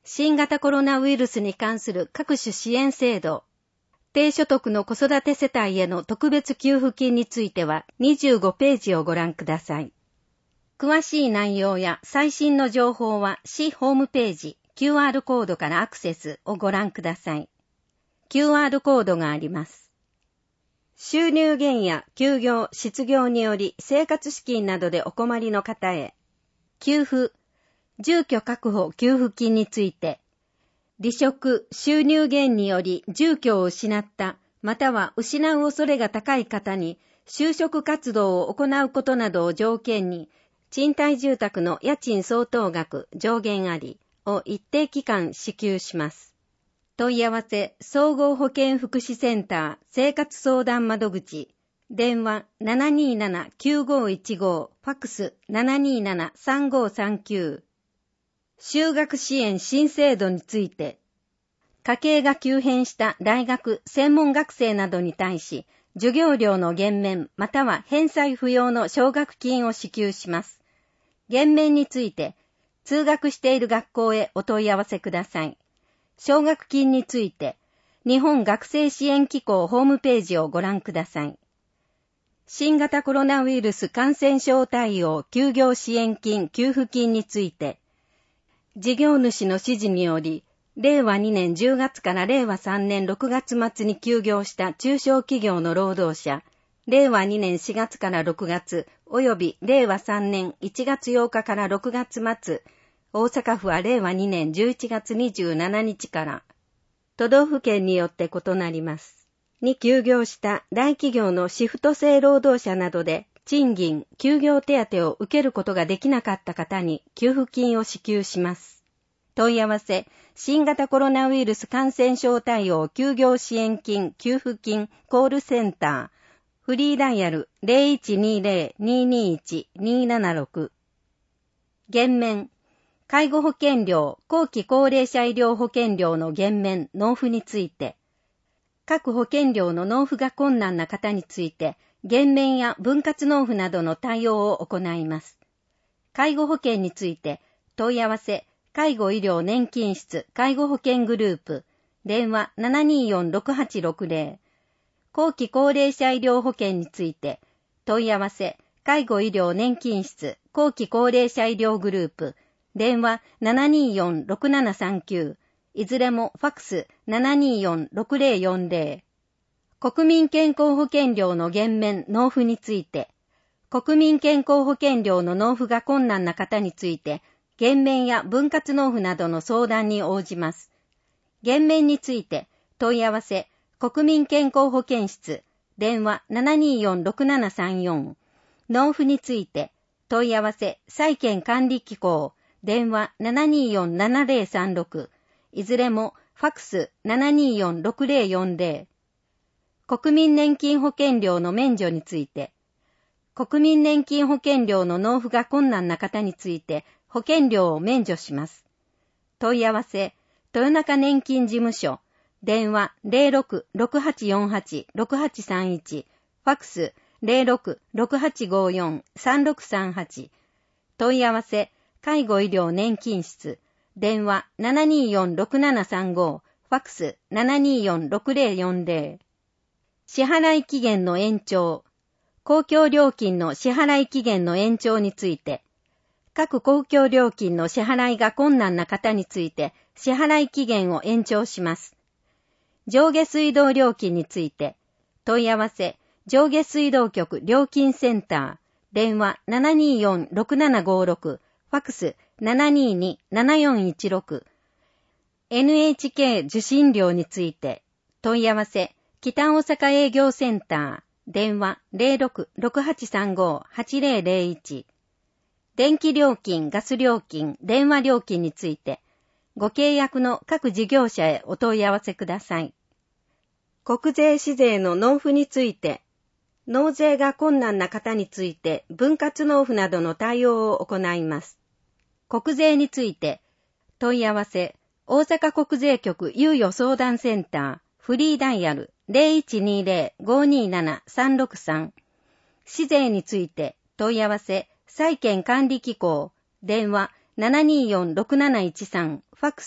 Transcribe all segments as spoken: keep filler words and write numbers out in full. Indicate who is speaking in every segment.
Speaker 1: 新型コロナウイルスに関する各種支援制度、低所得の子育て世帯への特別給付金についてはにじゅうごページをご覧ください。詳しい内容や最新の情報は市ホームページ キューアール コードからアクセスをご覧ください。キューアール コードがあります。収入減や休業、失業により生活資金などでお困りの方へ、給付、住居確保給付金について、離職、収入減により住居を失ったまたは失う恐れが高い方に就職活動を行うことなどを条件に賃貸住宅の家賃相当額上限ありを一定期間支給します。問い合わせ総合保健福祉センター生活相談窓口電話 ななにーなな きゅうごいちご ファックス ななにーなな さんごさんきゅう就学支援新制度について家計が急変した大学専門学生などに対し授業料の減免または返済不要の奨学金を支給します。減免について、通学している学校へお問い合わせください。奨学金について、日本学生支援機構ホームページをご覧ください。新型コロナウイルス感染症対応休業支援金給付金について、事業主の指示により、れいわにねんじゅうがつかられいわさんねんろくがつ末に休業した中小企業の労働者、れいわにねんしがつからろくがつ、およびれいわさんねんいちがつようかからろくがつ末、大阪府はれいわにねんじゅういちがつにじゅうしちにちから、都道府県によって異なります。に休業した大企業のシフト制労働者などで、賃金、休業手当を受けることができなかった方に給付金を支給します。問い合わせ、新型コロナウイルス感染症対応休業支援金給付金コールセンター、フリーダイヤル ゼロいちにゼロ にーにーいち にーななろく。減免、介護保険料、後期高齢者医療保険料の減免、納付について、各保険料の納付が困難な方について、減免や分割納付などの対応を行います。介護保険について、問い合わせ、介護医療年金室介護保険グループ、電話 ななにーよんろくはちろくぜろ。後期高齢者医療保険について、問い合わせ、介護医療年金室後期高齢者医療グループ、電話 ななにーよんろくななさんきゅう、いずれもファックス ななにーよんろくぜろよんぜろ。国民健康保険料の減免納付について、国民健康保険料の納付が困難な方について、減免や分割納付などの相談に応じます。減免について問い合わせ、国民健康保険室、電話 ななにーよんろくななさんよん。納付について問い合わせ、債権管理機構、電話 ななにーよんななぜろさんろく。いずれもファックス ななにーよんろくぜろよんぜろ。国民年金保険料の免除について、国民年金保険料の納付が困難な方について、保険料を免除します。問い合わせ、豊中年金事務所、電話 ゼロろく ろくはちよんはち ろくはちさんいち、ファックス ゼロろく ろくはちごよん さんろくさんはち、問い合わせ、介護医療年金室、電話 ななにーよんろくななさんご、ファックス ななにーよんろくぜろよんぜろ。支払い期限の延長、公共料金の支払い期限の延長について、各公共料金の支払いが困難な方について支払い期限を延長します。上下水道料金について問い合わせ、上下水道局料金センター、電話 ななにーよんろくななごろく、ファックス ななにーに ななよんいちろく。エヌエイチケー 受信料について問い合わせ、北大阪営業センター、電話 ゼロろく ろくはちさんご はちぜろぜろいち。電気料金、ガス料金、電話料金について、ご契約の各事業者へお問い合わせください。国税私税の納付について、納税が困難な方について分割納付などの対応を行います。国税について、問い合わせ、大阪国税局猶予相談センター、フリーダイヤル ゼロいちにゼロ ごにーなな さんろくさん。私税について問い合わせ、債権管理機構、電話 ななにーよんろくなないちさん、ファックス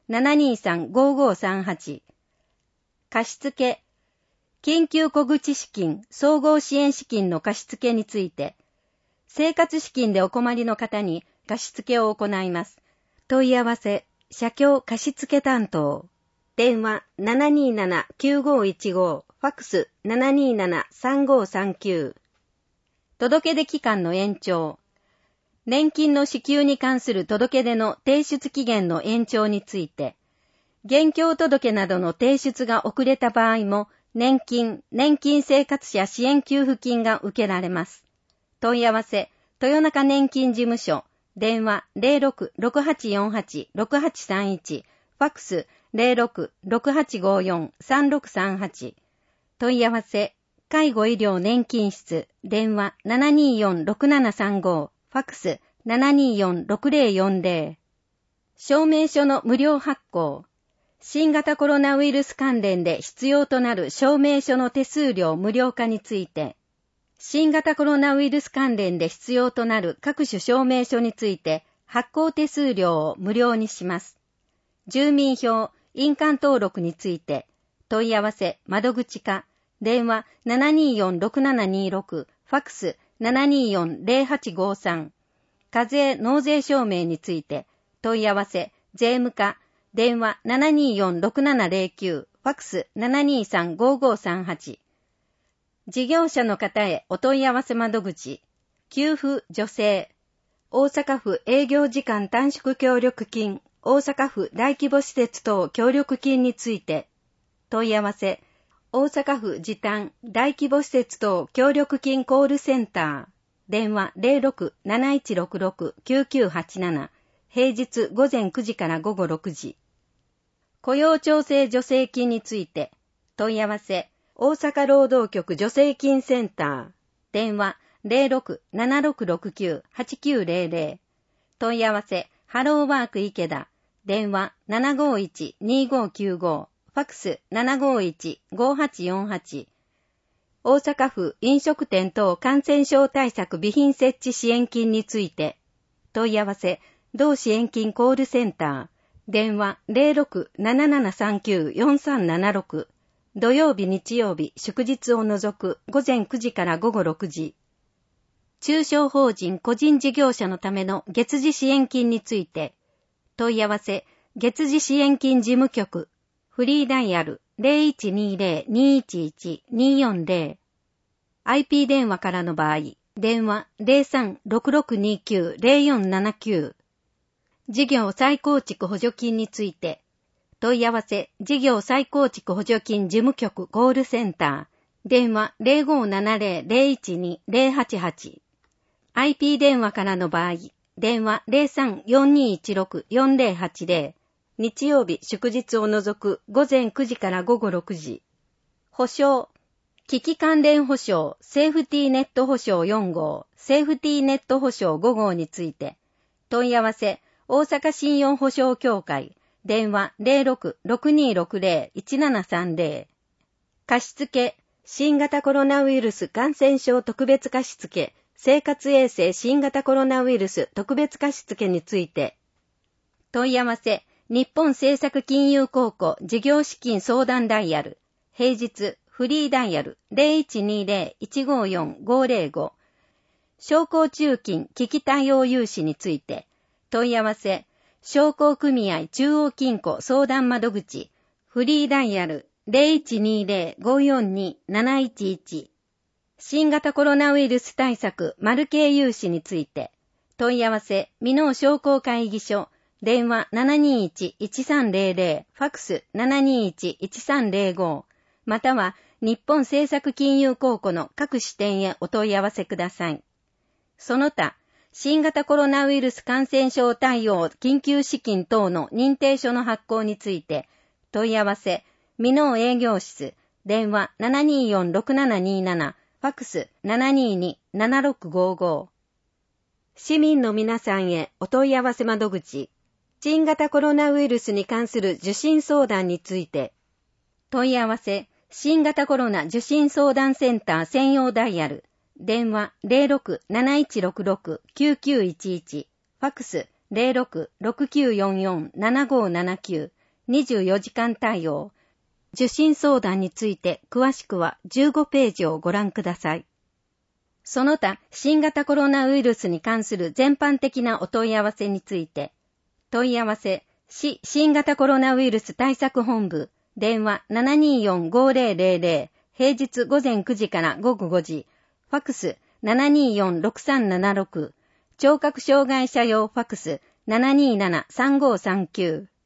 Speaker 1: ななにーさん ごーごーさんはち。貸付、緊急小口資金、総合支援資金の貸付について、生活資金でお困りの方に貸付を行います。問い合わせ、社協貸付担当。電話 ななにーなな きゅうごーいちご、ファックス ななにーなな さんごーさんきゅう。届け出期間の延長。年金の支給に関する届け出の提出期限の延長について、現況届などの提出が遅れた場合も、年金、年金生活者支援給付金が受けられます。問い合わせ、豊中年金事務所、電話 ゼロろく ろくはちよんはち ろくはちさんいち、ファックス ゼロろく ろくはちごーよん さんろくさんはち。問い合わせ、介護医療年金室、電話 ななにーよん ろくななさんご、ファックス ななにーよん ろくぜろよんぜろ。証明書の無料発行。新型コロナウイルス関連で必要となる証明書の手数料無料化について、新型コロナウイルス関連で必要となる各種証明書について発行手数料を無料にします。住民票、印鑑登録について、問い合わせ、窓口課、電話 ななにーよん ろくななにーろく、ファックス ななにーよん ゼロはちごーさん。課税納税証明について、問い合わせ、税務課、電話 ななにーよん ろくななゼロきゅう、ファックス ななにーさん ごーごーさんはち。事業者の方へお問い合わせ窓口、給付助成、大阪府営業時間短縮協力金、大阪府大規模施設等協力金について、問い合わせ、大阪府時短大規模施設等協力金コールセンター、電話 ゼロろく なないいちろくろく きゅうきゅうはちなな、平日午前くじから午後ろくじ。雇用調整助成金について、問い合わせ、大阪労働局助成金センター、電話 ゼロろく ななろくろくきゅう はちきゅうゼロゼロ。問い合わせ、ハローワーク池田、電話 ななごーいち にーごーきゅうご、ファックス ななごーいち ごーはちよんはち。大阪府飲食店等感染症対策備品設置支援金について、問い合わせ、同支援金コールセンター、電話 ゼロろく ななななさんきゅう よんさんななろく。土曜日日曜日祝日を除く午前くじから午後ろくじ。中小法人個人事業者のための月次支援金について、問い合わせ、月次支援金事務局、フリーダイヤル ゼロいちにーぜろ にーいちいち にーよんぜろ。アイピー 電話からの場合、電話 ゼロさん ろくろくにきゅう ゼロよんななきゅう。事業再構築補助金について、問い合わせ、事業再構築補助金事務局コールセンター、電話 ゼロごーななぜろ ゼロいちに ゼロはちはち。アイピー 電話からの場合、電話 ゼロさん よんにーいちろく よんぜろはちぜろ。日曜日祝日を除く午前くじから午後ろくじ。保証、機器関連保証、セーフティーネット保証よんごう、セーフティーネット保証ごごうについて、問い合わせ、大阪信用保証協会、電話 ゼロろく ろくにーろくぜろ いちななさんぜろ。貸付、新型コロナウイルス感染症特別貸付、生活衛生新型コロナウイルス特別貸付について、問い合わせ、日本政策金融公庫事業資金相談ダイヤル、平日フリーダイヤル ゼロいちにーぜろ いちごーよん ごーぜろご。商工中金危機対応融資について、問い合わせ、商工組合中央金庫相談窓口、フリーダイヤル ゼロいちにーぜろ ごーよんに なないちいち。新型コロナウイルス対策マル系融資について、問い合わせ、箕面商工会議所、電話 ななにーいち いちさんぜろぜろ、ファックス ななにーいち いちさんぜろご、または日本政策金融公庫の各支店へお問い合わせください。その他、新型コロナウイルス感染症対応緊急資金等の認定書の発行について、問い合わせ、箕面営業室、電話 ななにーよん ろくななにーなな、ファックス ななにーに ななろくごーごー。市民の皆さんへお問い合わせ窓口、新型コロナウイルスに関する受診相談について、問い合わせ、新型コロナ受診相談センター専用ダイヤル、電話 ゼロろく なないちろくろく きゅうきゅういちいち、ファックス ゼロろく ろくきゅうよんよん ななごーななきゅう、 にじゅうよじかん対応。受診相談について詳しくはじゅうごページをご覧ください。その他、新型コロナウイルスに関する全般的なお問い合わせについて、問い合わせ、市新型コロナウイルス対策本部、電話 ななにーよんごーぜろぜろぜろ、平日午前くじから午後ごじ、ファクス ななにーよんろくさんななろく、聴覚障害者用ファクス ななにーななさんごーさんきゅう。